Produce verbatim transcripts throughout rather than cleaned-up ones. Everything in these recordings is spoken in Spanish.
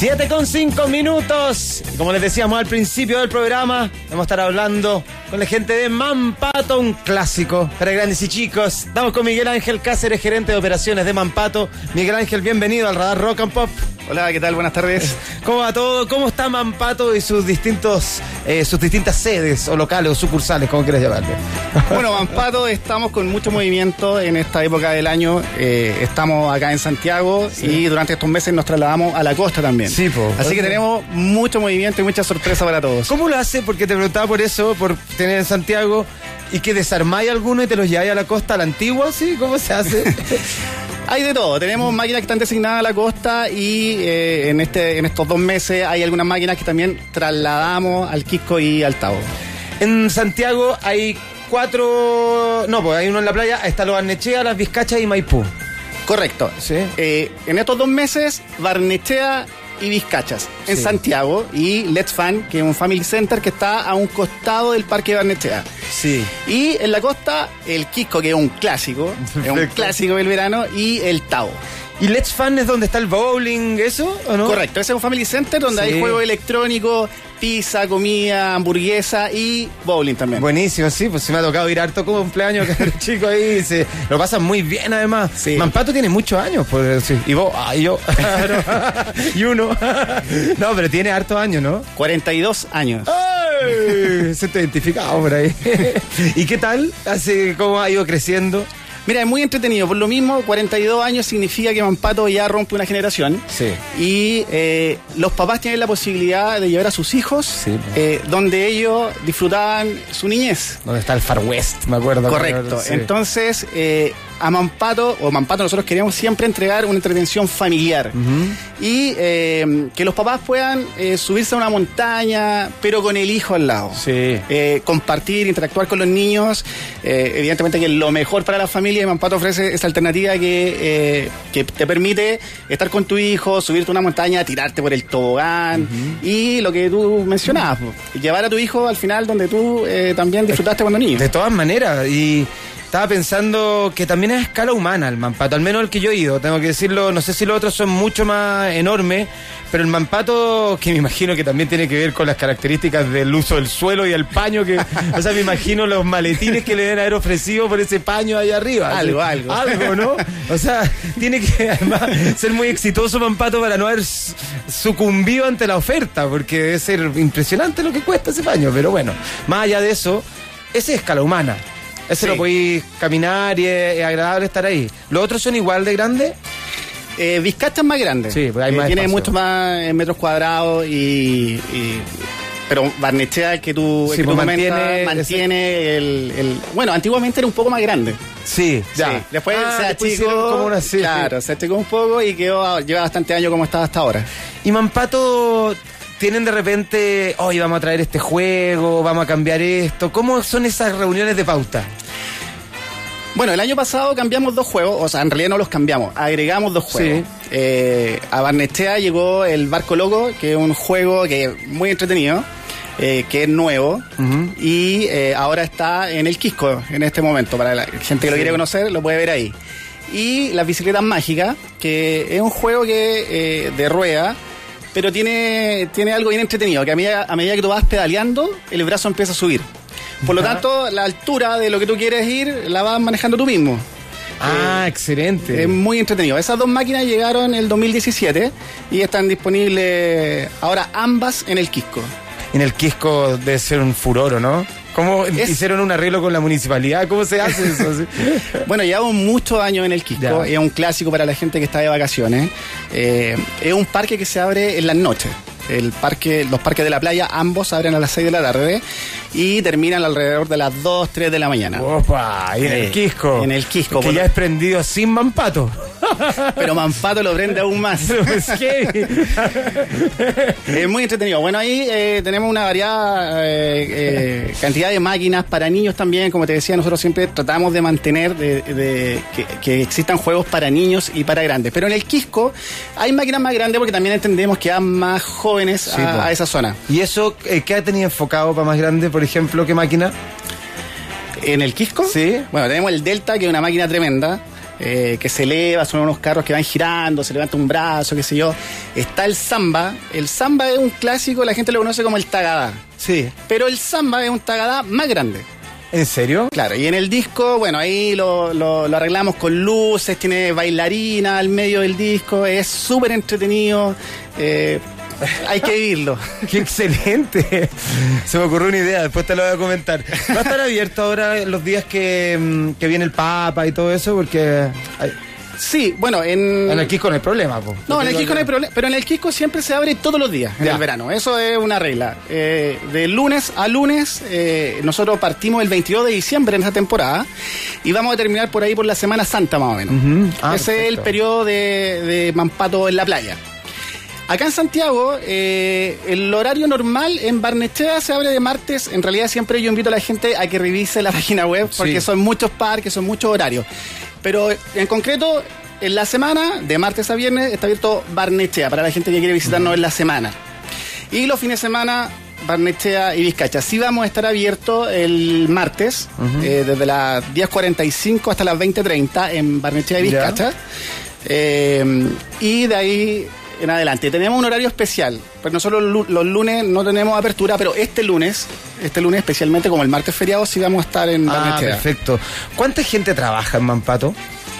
siete con cinco minutos. Y como les decíamos al principio del programa, vamos a estar hablando con la gente de Manpato, un clásico para grandes y chicos. Estamos con Miguel Ángel Cáceres, gerente de operaciones de Manpato. Miguel Ángel, bienvenido al Radar Rock and Pop. Hola, ¿qué tal? Buenas tardes. ¿Cómo va todo? ¿Cómo está Manpato y sus distintos, eh, sus distintas sedes o locales o sucursales, como quieras llamarle? Bueno, Manpato, estamos con mucho movimiento en esta época del año. Eh, estamos acá en Santiago, sí, y durante estos meses nos trasladamos a la costa también. Sí, po. Así okay. que tenemos mucho movimiento y mucha sorpresa para todos. ¿Cómo lo hace? Porque te preguntaba por eso, por tener en Santiago, y que desarmáis alguno y te los lleváis a la costa, a la antigua, ¿sí? ¿Cómo se hace? Hay de todo, tenemos máquinas que están designadas a la costa y eh, en este en estos dos meses hay algunas máquinas que también trasladamos al Quisco y al Tabo. En Santiago hay cuatro, no, pues hay uno en la playa, está Lo Barnechea, Las Vizcachas y Maipú. Correcto, sí. Eh, en estos dos meses, Barnechea y Vizcachas en sí. Santiago, y Let's Fan, que es un family center que está a un costado del Parque Barnechea. Sí. Y en la costa, el Quisco, que es un clásico, Perfecto. es un clásico del verano, y el Tao. ¿Y Let's Fan es donde está el bowling, eso, o no? Correcto, ese es un family center donde sí. hay juegos electrónicos, pizza, comida, hamburguesa y bowling también. Buenísimo, sí, pues se me ha tocado ir harto como cumpleaños, que el chico ahí se lo pasan muy bien además. Sí. Manpato tiene muchos años, pues, sí. Y vos, ah, y yo, y uno. No, pero tiene hartos años, ¿no? cuarenta y dos años. ¡Ay! Se te ha identificado por ahí. ¿Y qué tal? Hace, ¿cómo ha ido creciendo? Mira, es muy entretenido. Por lo mismo, cuarenta y dos años significa que Manpato ya rompe una generación. Sí. Y eh, los papás tienen la posibilidad de llevar a sus hijos, sí, eh, donde ellos disfrutaban su niñez. Donde está el Far West, me acuerdo. Correcto. Sí. Entonces, eh, a Manpato, o Manpato, nosotros queríamos siempre entregar una entretención familiar. Uh-huh. Y eh, que los papás puedan eh, subirse a una montaña, pero con el hijo al lado. Sí. Eh, compartir, interactuar con los niños. Eh, evidentemente que lo mejor para la familia, y Manpato ofrece esa alternativa que, eh, que te permite estar con tu hijo, subirte a una montaña, tirarte por el tobogán. Uh-huh. Y lo que tú mencionabas, llevar a tu hijo al final donde tú eh, también disfrutaste cuando niño. De todas maneras, y estaba pensando que también es a escala humana el Manpato, al menos el que yo he ido, tengo que decirlo, no sé si los otros son mucho más enormes, pero el Manpato, que me imagino que también tiene que ver con las características del uso del suelo y el paño, que, o sea, me imagino los maletines que le deben haber ofrecido por ese paño ahí arriba. Algo, ¿sí? algo. Algo, ¿no? O sea, tiene que además ser muy exitoso Manpato para no haber sucumbido ante la oferta, porque debe ser impresionante lo que cuesta ese paño, pero bueno, más allá de eso, esa es escala humana. Ese sí. Lo podéis caminar y es, es agradable estar ahí. ¿Los otros son igual de grandes? Eh, Vizcacha es más grande. Sí, pues hay eh, más tiene espacio. Mucho más metros cuadrados y, y pero Barnechea, que tú, sí, que pues tú comentas, mantiene, mantiene el, el... Bueno, antiguamente era un poco más grande. Sí, ya. Sí. Después ah, se después achicó, como una, sí, claro, sí. se achicó un poco y quedó, lleva bastante años como estaba hasta ahora. Y Manpato... ¿Tienen de repente, hoy oh, vamos a traer este juego, vamos a cambiar esto? ¿Cómo son esas reuniones de pauta? Bueno, el año pasado cambiamos dos juegos, o sea, en realidad no los cambiamos, agregamos dos juegos. Sí. Eh, a Barnechea llegó el Barco Loco, que es un juego que es muy entretenido, eh, que es nuevo, uh-huh. y eh, ahora está en el Quisco en este momento. Para la gente que sí. lo quiere conocer, lo puede ver ahí. Y las bicicletas mágicas, que es un juego que eh, de rueda, pero tiene, tiene algo bien entretenido, que a medida, a medida que tú vas pedaleando, el brazo empieza a subir. Por lo tanto, la altura de lo que tú quieres ir, la vas manejando tú mismo. Ah, eh, excelente. Es muy entretenido. Esas dos máquinas llegaron en el dos mil diecisiete y están disponibles ahora ambas en el Quisco. En el Quisco debe ser un furor, ¿no? ¿Cómo es... hicieron un arreglo con la municipalidad? ¿Cómo se hace eso? Bueno, llevamos muchos años en el Quisco. Ya. Es un clásico para la gente que está de vacaciones. Eh, es un parque que se abre en las noches. El parque, los parques de la playa, ambos abren a las seis de la tarde y terminan alrededor de las dos, tres de la mañana. ¡Opa! ¿Y en eh, el Quisco? En el Quisco. Que por... ya es prendido sin Manpato. Pero Manpato lo prende aún más. Es que... es muy entretenido. Bueno, ahí eh, tenemos una variada eh, eh, cantidad de máquinas para niños también. Como te decía, nosotros siempre tratamos de mantener de, de, que, que existan juegos para niños y para grandes. Pero en el Quisco hay máquinas más grandes porque también entendemos que hay más jóvenes sí, a, a esa zona. ¿Y eso eh, qué ha tenido enfocado para más grande, por ejemplo? ¿Qué máquina? ¿En el Quisco? Sí. Bueno, tenemos el Delta, que es una máquina tremenda. eh, que se eleva, son unos carros que van girando, se levanta un brazo, qué sé yo. Está el samba. El samba es un clásico, la gente lo conoce como el tagadá. Sí. Pero el samba es un tagadá más grande. ¿En serio? Claro, y en el disco, bueno, ahí lo, lo, lo arreglamos con luces, tiene bailarina al medio del disco, es súper entretenido, eh, hay que vivirlo. ¡Qué excelente! Se me ocurrió una idea, después te lo voy a comentar. ¿Va a estar abierto ahora los días que, que viene el Papa y todo eso? Porque... Hay... Sí, bueno, en... En el Quisco no hay problema, po. No, en el Quisco no hay problema, pero en el Quisco siempre se abre todos los días en ya. el verano, eso es una regla. Eh, de lunes a lunes, eh, nosotros partimos el veintidós de diciembre en esta temporada y vamos a terminar por ahí por la Semana Santa más o menos. Uh-huh. Ah, Ese perfecto. Es el periodo de, de Mampato en la playa. Acá en Santiago, eh, el horario normal en Barnechea se abre de martes. En realidad siempre yo invito a la gente a que revise la página web porque sí. son muchos parques, son muchos horarios. Pero en concreto, en la semana, de martes a viernes, está abierto Barnechea para la gente que quiere visitarnos uh-huh. en la semana. Y los fines de semana, Barnechea y Vizcacha. Sí vamos a estar abiertos el martes, uh-huh. eh, desde las diez cuarenta y cinco hasta las veinte treinta en Barnechea y Vizcacha. Eh, y de ahí en adelante. Tenemos un horario especial. Pues nosotros los lunes no tenemos apertura, pero este lunes, este lunes especialmente como el martes feriado, sí vamos a estar en Barnechea. Ah, perfecto. ¿Cuánta gente trabaja en Mampato?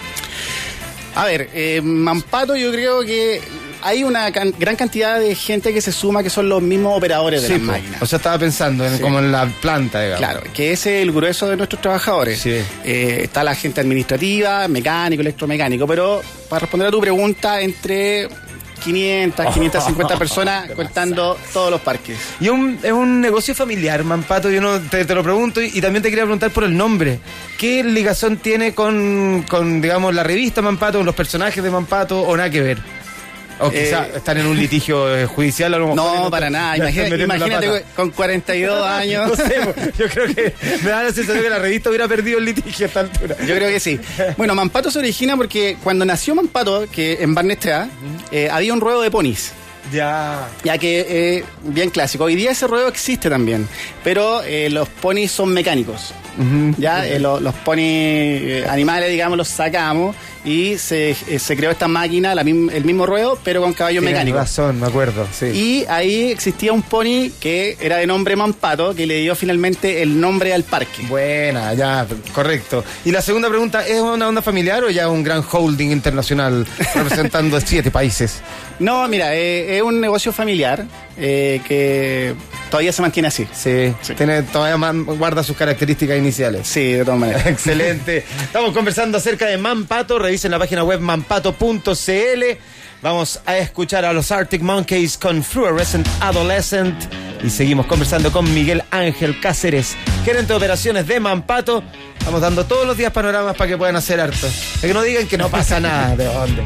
A ver, eh, Mampato yo creo que hay una can- gran cantidad de gente que se suma que son los mismos operadores de sí, las máquinas. O sea, estaba pensando en, sí. como en la planta, digamos. Claro, que ese es el grueso de nuestros trabajadores. Sí. Eh, está la gente administrativa, mecánico, electromecánico, pero para responder a tu pregunta, entre quinientas, quinientas cincuenta oh, personas contando todos los parques. Y un, es un negocio familiar, Mampato, yo no te, te lo pregunto y, y también te quería preguntar por el nombre. ¿Qué ligación tiene con, con, digamos, la revista Mampato, con los personajes de Mampato o nada que ver? O quizá eh, están en un litigio judicial a lo mejor. No, no para nada. Imagínate, imagínate con cuarenta y dos años. No sé, yo creo que me da la sensación que la revista hubiera perdido el litigio a esta altura. Yo creo que sí. Bueno, Mampato se origina porque cuando nació Mampato, que en Barnechea, eh, había un ruedo de ponis. Ya. Ya que eh, bien clásico. Hoy día ese ruedo existe también, pero eh, los ponis son mecánicos. Uh-huh. Ya, uh-huh. eh, lo, los ponis eh, animales, digamos, los sacamos y se, eh, se creó esta máquina, la misma, el mismo ruedo, pero con caballos Tienes mecánicos. razón, me acuerdo, sí. Y ahí existía un pony que era de nombre Mampato, que le dio finalmente el nombre al parque. Buena, ya, correcto. Y la segunda pregunta, ¿es una onda familiar o ya un gran holding internacional representando siete países? No, mira, eh, es un negocio familiar eh, que todavía se mantiene así. Sí, sí. Tiene, todavía man, guarda sus características iniciales. Sí, de todas maneras. Excelente. Estamos conversando acerca de Mampato. Revisen la página web mampato punto c l. Vamos a escuchar a los Arctic Monkeys con Fluorescent Adolescent. Y seguimos conversando con Miguel Ángel Cáceres, gerente de operaciones de Mampato. Estamos dando todos los días panoramas para que puedan hacer harto. Para que no digan que no pasa nada. ¿De dónde?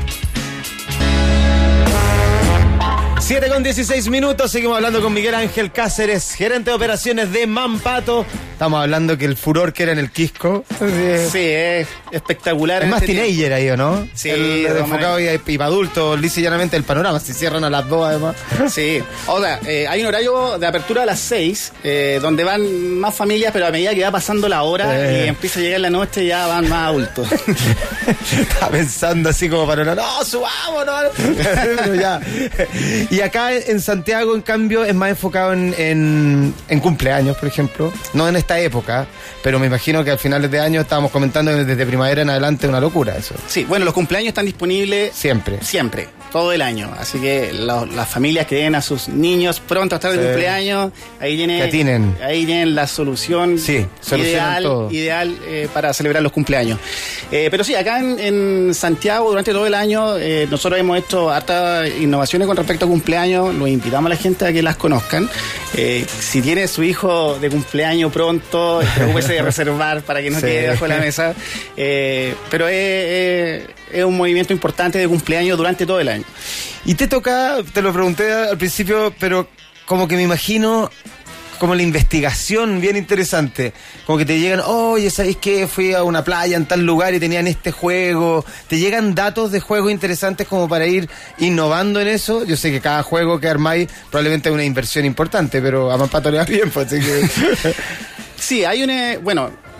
siete con dieciséis minutos, seguimos hablando con Miguel Ángel Cáceres, gerente de operaciones de Mampato. Estamos hablando que el furor que era en el Quisco. Sí, es espectacular. Es más este teenager tiempo. Ahí, ¿o no? Sí. El, el enfocado y, y para adultos, lisa y llanamente el panorama, si cierran a las dos además. Sí. O sea, eh, hay un horario de apertura a las seis, eh, donde van más familias, pero a medida que va pasando la hora eh. y empieza a llegar la noche, ya van más adultos. Estaba pensando así como panorama, no, subamos, no. Pero ya. Y acá en Santiago, en cambio, es más enfocado en, en, en cumpleaños, por ejemplo. No en esta época, pero me imagino que al finales de año estábamos comentando que desde primavera en adelante es una locura eso. Sí, bueno, los cumpleaños están disponibles siempre. Siempre, todo el año. Así que lo, las familias que den a sus niños pronto a estar de sí. cumpleaños, ahí tienen, ahí tienen la solución sí, ideal, todo. ideal eh, para celebrar los cumpleaños. Eh, pero sí, acá en, en Santiago, durante todo el año, eh, nosotros hemos hecho hartas innovaciones con respecto a cumpleaños. Los invitamos a la gente a que las conozcan. Eh, si tiene su hijo de cumpleaños pronto, preocúpese de reservar para que no sí. quede bajo la mesa. Eh, pero es, es, es un movimiento importante de cumpleaños durante todo el año. Y te toca, te lo pregunté al principio, pero como que me imagino como la investigación bien interesante, como que te llegan, oye, ¿sabéis qué? Fui a una playa en tal lugar y tenían este juego. Te llegan datos de juegos interesantes como para ir innovando en eso. Yo sé que cada juego que armáis probablemente es una inversión importante, pero a Mampato le va bien, pues, así que... Sí, hay una... Bueno,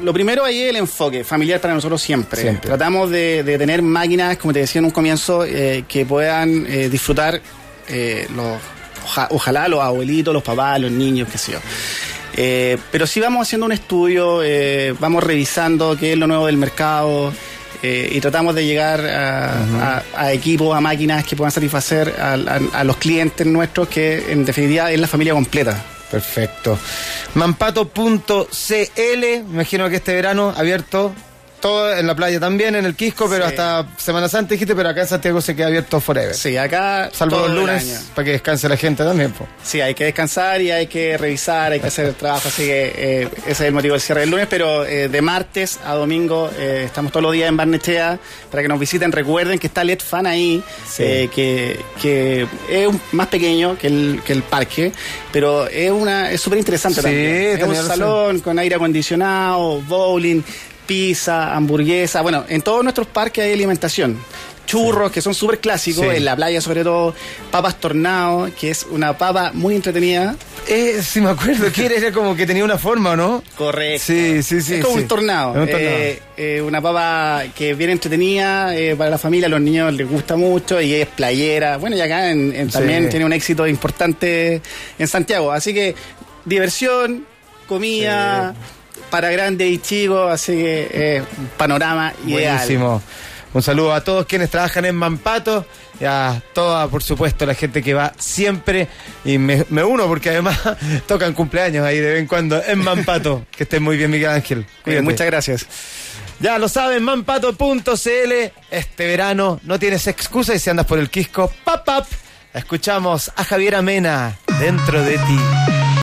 lo primero ahí es el enfoque familiar para nosotros siempre. Siempre. Tratamos de, de tener máquinas, como te decía en un comienzo, eh, que puedan eh, disfrutar eh, los, oja, ojalá los abuelitos, los papás, los niños, qué sé yo. Eh, pero sí vamos haciendo un estudio, eh, vamos revisando qué es lo nuevo del mercado. Eh, y tratamos de llegar a, uh-huh. a, a equipos, a máquinas que puedan satisfacer a, a, a los clientes nuestros, que en definitiva es la familia completa. Perfecto. Manpato punto c l, me imagino que este verano abierto todo en la playa también, en el Quisco, pero sí. hasta Semana Santa dijiste, pero acá en Santiago se queda abierto forever. Sí, acá salvo los lunes, para que descanse la gente también. Po. Sí, hay que descansar y hay que revisar, hay que hacer el trabajo, así que eh, ese es el motivo del cierre del lunes, pero eh, de martes a domingo eh, estamos todos los días en Barnechea para que nos visiten. Recuerden que está L E D Fan ahí, sí. eh, que, que es un, más pequeño que el, que el parque, pero es una es súper interesante sí, también. Es un salón con aire acondicionado, bowling, pizza, hamburguesa. Bueno, en todos nuestros parques hay alimentación. Churros, sí. que son súper clásicos, sí. en la playa sobre todo. Papas Tornado, que es una papa muy entretenida. Eh, sí, me acuerdo que era como que tenía una forma, ¿no? Correcto. Sí, sí, sí. Es como sí. un tornado. Un tornado. Eh, eh, una papa que es bien entretenida eh, para la familia, a los niños les gusta mucho y es playera. Bueno, y acá en, en, también sí. tiene un éxito importante en Santiago. Así que diversión, comida... Sí. para grandes y chicos, así que eh, panorama ideal. Buenísimo. Un saludo a todos quienes trabajan en Manpato y a toda, por supuesto, la gente que va siempre. Y me, me uno porque además tocan cumpleaños ahí de vez en cuando en Manpato. Que estén muy bien, Miguel Ángel. Eh, muchas gracias. Ya lo saben, manpato punto c l. Este verano no tienes excusa y si andas por el Quisco, pap, pap. Escuchamos a Javiera Mena, Dentro de ti.